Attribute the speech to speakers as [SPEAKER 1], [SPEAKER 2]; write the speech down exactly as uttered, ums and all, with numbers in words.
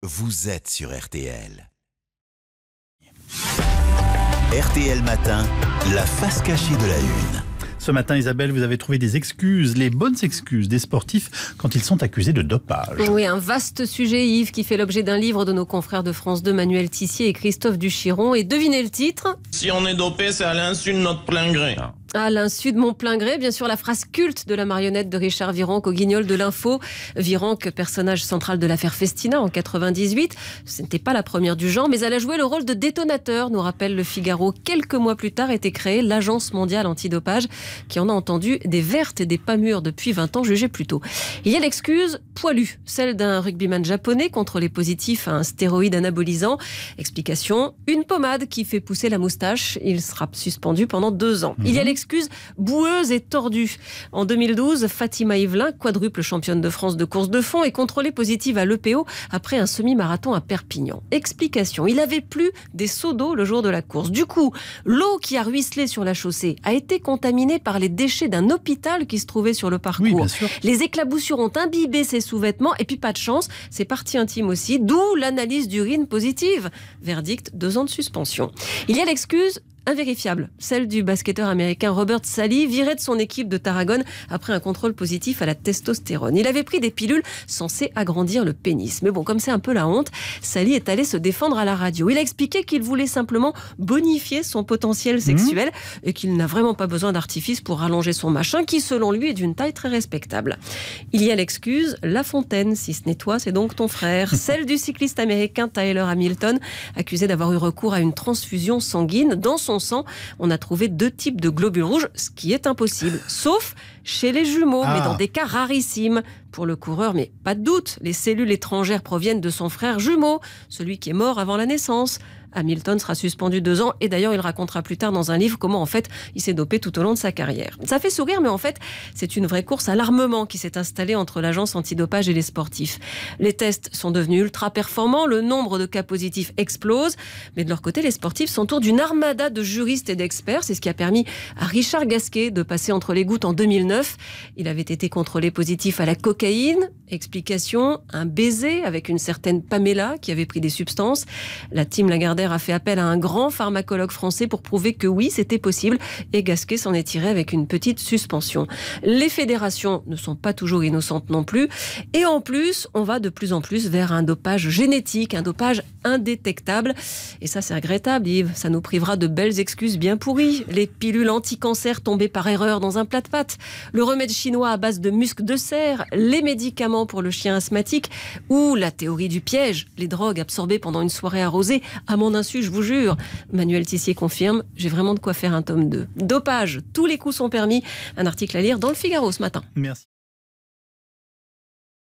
[SPEAKER 1] vous êtes sur R T L. R T L Matin, la face cachée de la Une.
[SPEAKER 2] Ce matin, Isabelle, vous avez trouvé des excuses, les bonnes excuses des sportifs quand ils sont accusés de dopage.
[SPEAKER 3] Oui, un vaste sujet, Yves, qui fait l'objet d'un livre de nos confrères de France deux, Manuel Tissier et Christophe Duchiron. Et devinez le titre ?
[SPEAKER 4] Si on est dopé, c'est à l'insu de notre plein gré.
[SPEAKER 3] À l'insu de mon plein gré, bien sûr, la phrase culte de la marionnette de Richard Virenque au Guignol de l'Info. Virenque, personnage central de l'affaire Festina en quatre-vingt-dix-huit. Ce n'était pas la première du genre, mais elle a joué le rôle de détonateur, nous rappelle le Figaro. Quelques mois plus tard était créée l'Agence mondiale antidopage, qui en a entendu des vertes et des pas mûres depuis vingt ans, jugées plus tôt. Il y a l'excuse poilue, celle d'un rugbyman japonais contrôlé positif à un stéroïde anabolisant. Explication, une pommade qui fait pousser la moustache. Il sera suspendu pendant deux ans. Mmh. Il y a l'excuse boueuse et tordue. En deux mille douze, Fatima Yvelin, quadruple championne de France de course de fond, est contrôlée positive à l'E P O après un semi-marathon à Perpignan. Explication, il avait plu des seaux d'eau le jour de la course. Du coup, l'eau qui a ruisselé sur la chaussée a été contaminée par les déchets d'un hôpital qui se trouvait sur le parcours.
[SPEAKER 2] Oui, bien sûr.
[SPEAKER 3] Les éclaboussures ont imbibé ses sous-vêtements et puis pas de chance, ses parties intimes aussi, d'où l'analyse d'urine positive. Verdict, deux ans de suspension. Il y a l'excuse invérifiable, celle du basketteur américain Robert Sallie, viré de son équipe de Tarragone après un contrôle positif à la testostérone. Il avait pris des pilules censées agrandir le pénis. Mais bon, comme c'est un peu la honte, Sallie est allé se défendre à la radio. Il a expliqué qu'il voulait simplement bonifier son potentiel sexuel mmh. et qu'il n'a vraiment pas besoin d'artifice pour rallonger son machin, qui selon lui est d'une taille très respectable. Il y a l'excuse La Fontaine, si ce n'est toi, c'est donc ton frère. Celle du cycliste américain Tyler Hamilton, accusé d'avoir eu recours à une transfusion sanguine. Dans son sang, on a trouvé deux types de globules rouges, ce qui est impossible, sauf chez les jumeaux, ah. mais dans des cas rarissimes. Pour le coureur, mais pas de doute, les cellules étrangères proviennent de son frère jumeau, celui qui est mort avant la naissance. Hamilton sera suspendu deux ans et d'ailleurs il racontera plus tard dans un livre comment en fait il s'est dopé tout au long de sa carrière. Ça fait sourire, mais en fait c'est une vraie course à l'armement qui s'est installée entre l'agence antidopage et les sportifs. Les tests sont devenus ultra performants, le nombre de cas positifs explose, mais de leur côté les sportifs s'entourent d'une armada de juristes et d'experts. C'est ce qui a permis à Richard Gasquet de passer entre les gouttes en deux mille neuf. Il avait été contrôlé positif à la cocaïne. Explication, un baiser avec une certaine Pamela qui avait pris des substances. La team Lagardère a fait appel à un grand pharmacologue français pour prouver que oui, c'était possible, et Gasquet s'en est tiré avec une petite suspension. Les fédérations ne sont pas toujours innocentes non plus, et en plus, on va de plus en plus vers un dopage génétique, un dopage indétectable, et ça c'est regrettable, Yves, ça nous privera de belles excuses bien pourries. Les pilules anti-cancer tombées par erreur dans un plat de pâtes, le remède chinois à base de musc de cerf, les médicaments pour le chien asthmatique, ou la théorie du piège, les drogues absorbées pendant une soirée arrosée, à mon insu, je vous jure. Manuel Tissier confirme, j'ai vraiment de quoi faire un tome deux. Dopage, tous les coups sont permis. Un article à lire dans le Figaro ce matin.
[SPEAKER 2] Merci.